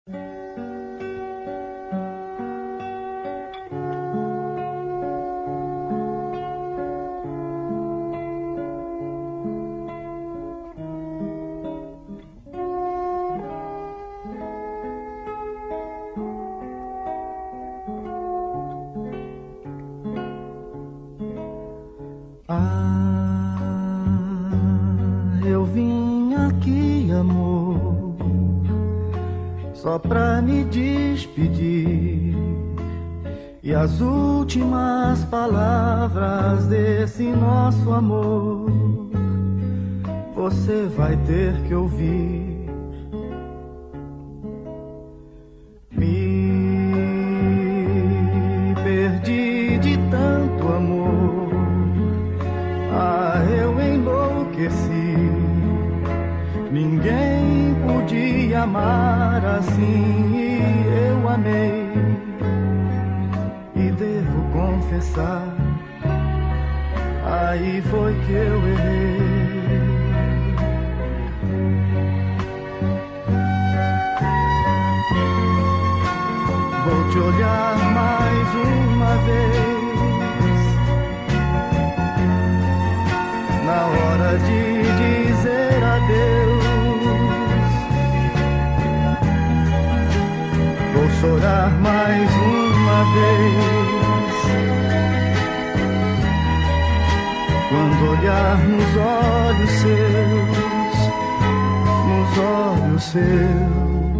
Eu vim aqui, amor, só pra me despedir. E as últimas palavras desse nosso amor você vai ter que ouvir. Me perdi de tanto amor, eu enlouqueci. Ninguém podia amar assim e eu amei. E devo confessar, aí foi que eu errei. Vou te olhar mais uma vez, na hora de dizer adeus. Vou chorar mais uma vez, quando olhar nos olhos seus, nos olhos seus.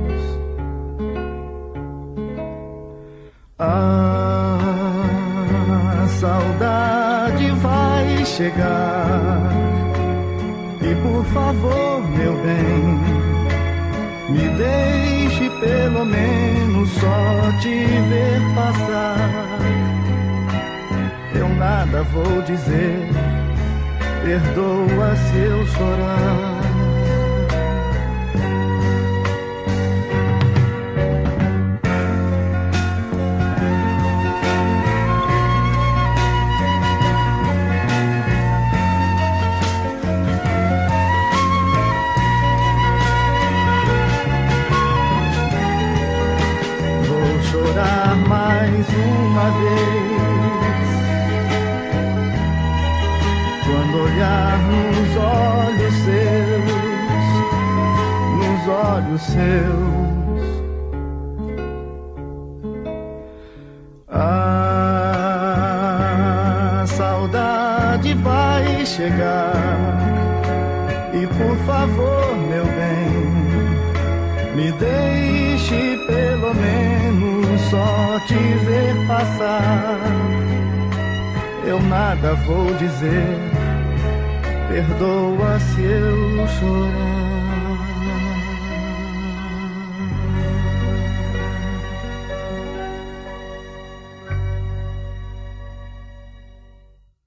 A saudade vai chegar. E por favor, meu bem, me deixe pelo menos só te ver passar. Eu nada vou dizer, perdoa se eu chorar. Chorar mais uma vez, quando olhar nos olhos seus, nos olhos seus. A saudade vai chegar. E por favor, meu bem, me deixe pelo menos só te ver passar. Eu nada vou dizer, perdoa se eu chorar.